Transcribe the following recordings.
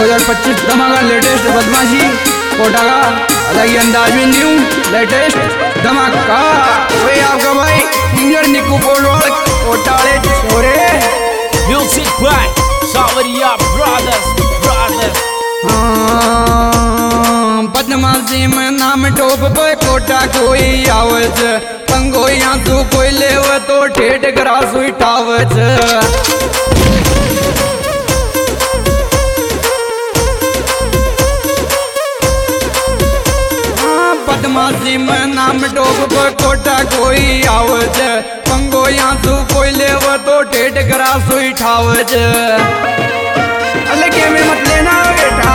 2025 धमाका लेटेस्ट बदमाशी कोटा का अलग ही अंदाज में न्यू लेटेस्ट धमाका वही आपका भाई सिंगर निकू पोलवाल कोटाले छोरे म्यूजिक बाय सावरिया ब्रदर्स बदमाशी में नाम टोप पे कोटा कोई आवच पंगो यहाँ तू कोई लेव तो ठेठ करा सुई टावच बदमाशी में नाम टोप पे कोटा कोई आवच पंगो यहाँ तू कोई लेव तो ठेठ करा सुई ठावच अलगे में मत लेना बेटा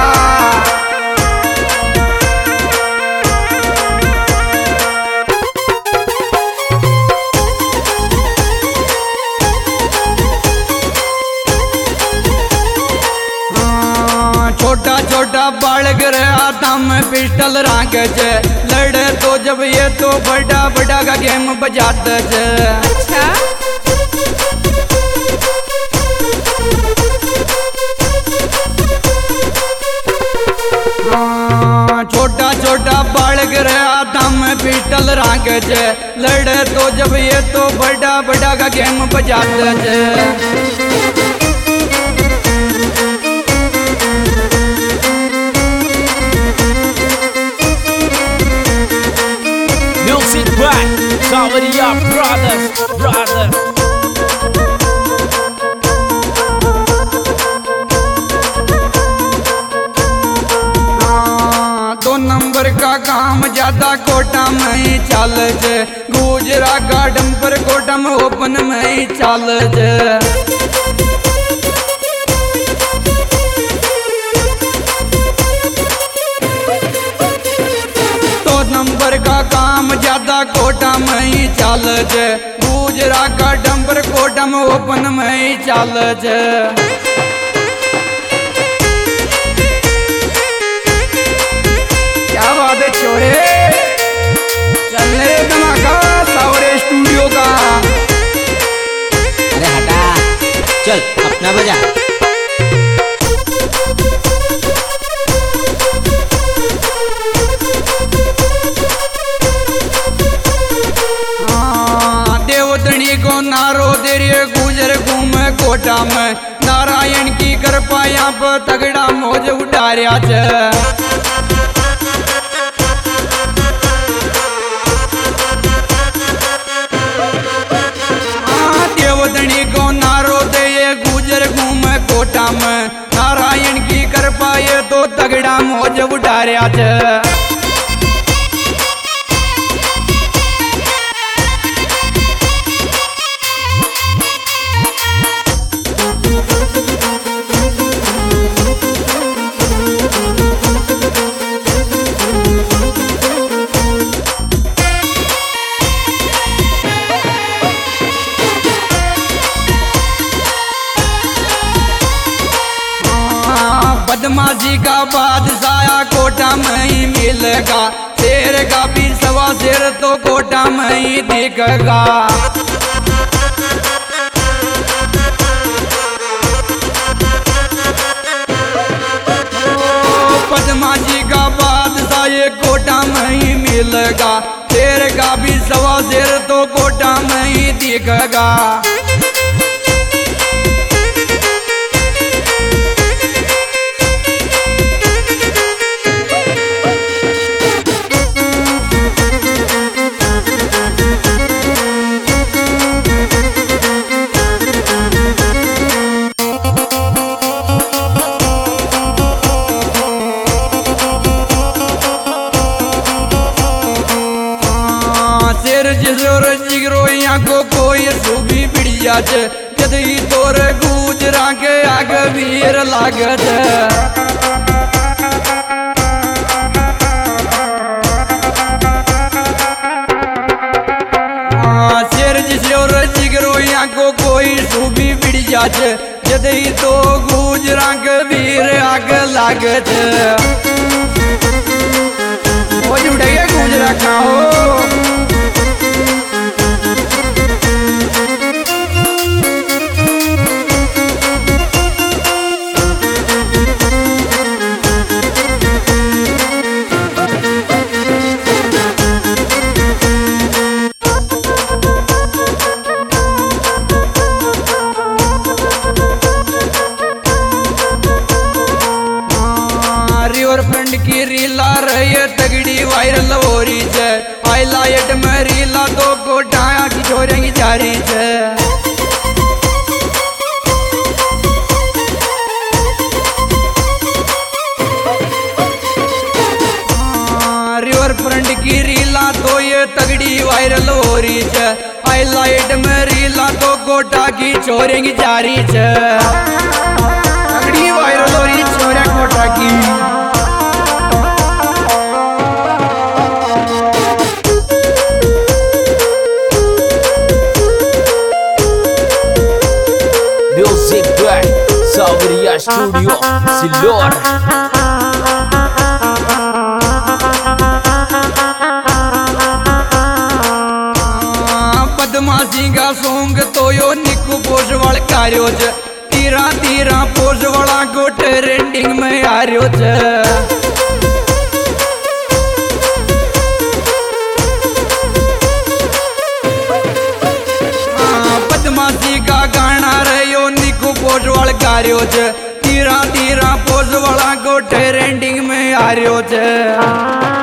छोटा छोटा बालक हाथा में पिस्टल राख लड़े तो जब ये तो बड़ा बड़ा का गेम बजाते अच्छा छोटा छोटा बालक हाथा में पिस्टल राख लड़े तो जब ये तो बड़ा बड़ा का गेम बजाते म्यूजिक बाय सावरिया ब्रदर्स दो नंबर का काम ज्यादा कोटा में ही चल गुजरा का डंपर कोटा में ओपन में ही चल दो नंबर का काम ज्यादा कोटा में ही चल गुजरा का डंपर कोटा में ओपन में ही चल क्या बात है छोरे चलने धमाका सावरे स्टूडियो का अरे हटा चल अपना बजा देवतनी को नारो दे रे गुजर घूमे कोटा में नारायण की कृपा यहाँ पर तगड़ा मौज उठा रहा देवतनी को नारो दे ये गुजर घूमे कोटा में नारायण की कृपा ये तो तगड़ा मौज उठा रहा बदमाशी का बादशाह कोटा में ही मिलेगा शेर का भी सवा शेर तो कोटा में ही दिखेगा बदमाशी का बादशाह ये कोटा में ही मिलेगा शेर का भी सवा शेर तो कोटा में ही दिखेगा को कोई सूबी बिड़िया जदई तोर गुजरा के आग वीर लागत शेर जिसोर जिगरोया को कोई सूबी बिड़िया जदई तो गुजरा के वीर आग लागत हो जुड़ेगा गुजरा का हो वायरल हो रही है। हाईलाइट में रीला तो गोटा की छोरे की जा रही है। रिवर फ्रंट की रीला तो ये तगड़ी वायरल हो रही है। हाईलाइट में रीला तो गोटा की छोरे की जा रही है। तगड़ी वायरल हो रही छोरा गोटा की। Music by Sawaria Studio, Silor. बदमाशी का सॉन्ग तो यो निकू पोजवाल कार्यो छ। तीरा तीरा पोजवाला को ट्रेंडिंग में आ रह्यो छ। बदमाशी का गाना रे यो निकू पोजवाल कार्यो छ। तीरा तीरा पोजवाला को ट्रेंडिंग में आ रह्यो छ।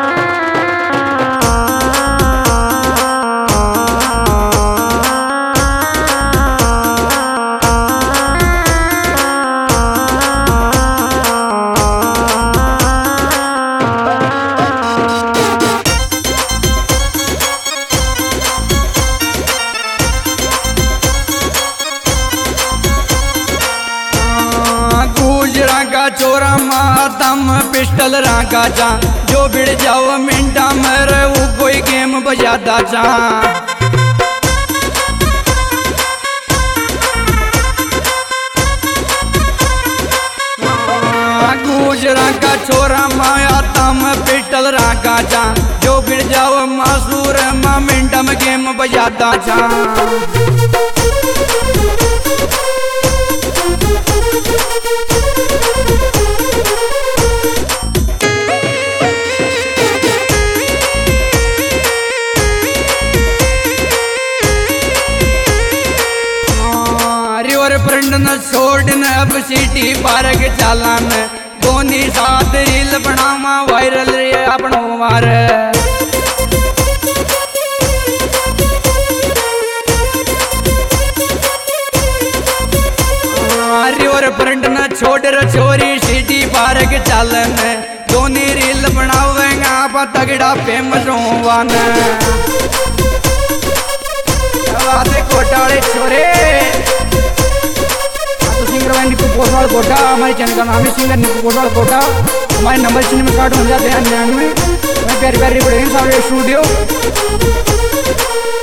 चोरा मातम पिस्टल राका जा जो भिड़ जाओ मिंटा मेरे वो कोई गेम बजाता जा। गुजरा का छोरा माया तम पिस्टल राका जा जो भिड़ जाओ मासूर मा मिंटा में गेम बजाता जा। फ्रेंड न छोड़ न अब सिटी पार्क चालान दोनी साथ रील बनावा वायरल रे अपनो मार। रिवर फ्रेंड न छोड़ र छोरी सिटी पार्क चालन दोनी रील बनावेंगा आप तगड़ा फेमस होवान। कोटाले छोरे सिंगर निकू पोजवाल कोटा। हमारे चैनल का नाम है सिंगर निकू पोजवाल कोटा। हमारे नंबर चिन्ह में कार्ड हो जाते हैं 99। मैं प्यारी प्यारी स्टूडियो।